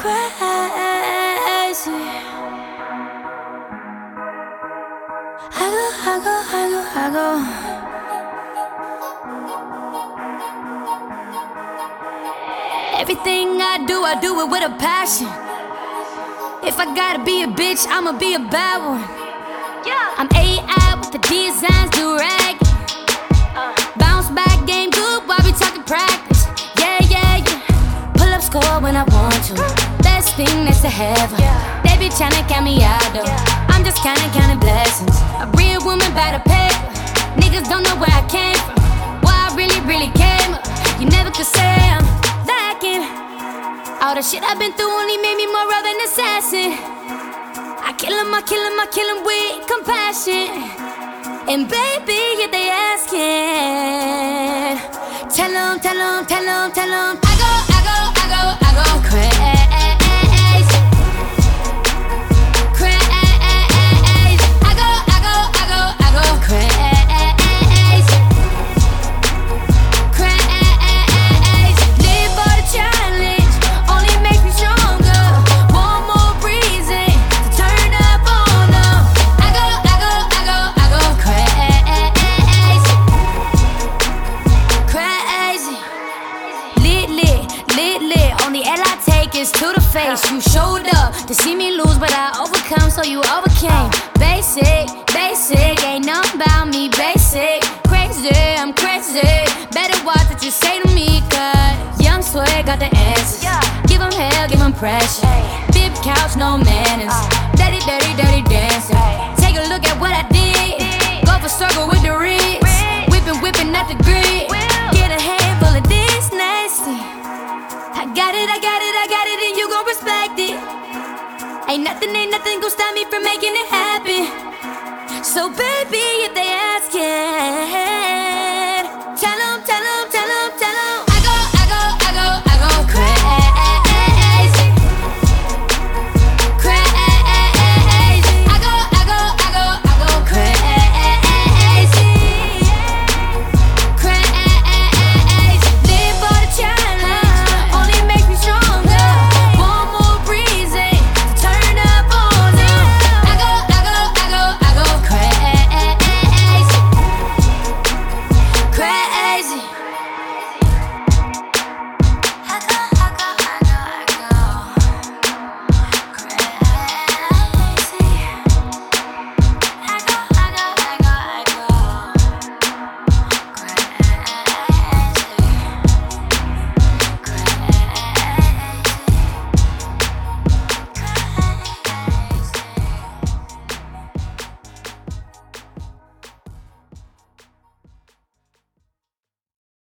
crazy. I go. Everything I do it with a passion. If I gotta be a bitch, I'ma be a bad one. I'm AI with the designs, do rag. Bounce back, game good while we talking practice. Yeah. Pull up score when I want to. Best thing that's to heaven. They be tryna count me out though. I'm just counting blessings. A real woman by the paper. Niggas don't know where I came from. Where I really came up. You never could say I'm lacking. All the shit I've been through only made me more of an assassin. I kill him with compassion. And baby, if they asking, tell them, I go crazy. Crazy. I go crazy. Crazy. Live for the challenge, only makes me stronger. One more reason to turn up on them. I go crazy. Crazy. Lit. Only L I take is to the face. You showed up to see me lose, but I overcome, so you overcame. Basic, ain't nothing about me. Basic, crazy, I'm crazy. Better watch what you say to me, cause young swag got the answers. Give him hell, give him pressure. Big couch, no manners. Dirty dancing. Take a look at what I did. Go for circle with the wrist. Whipping at the grid. Get a handful of this nasty. I got it, and you gon' respect it. Ain't nothing gon' stop me from making it happen. So baby, if they askin',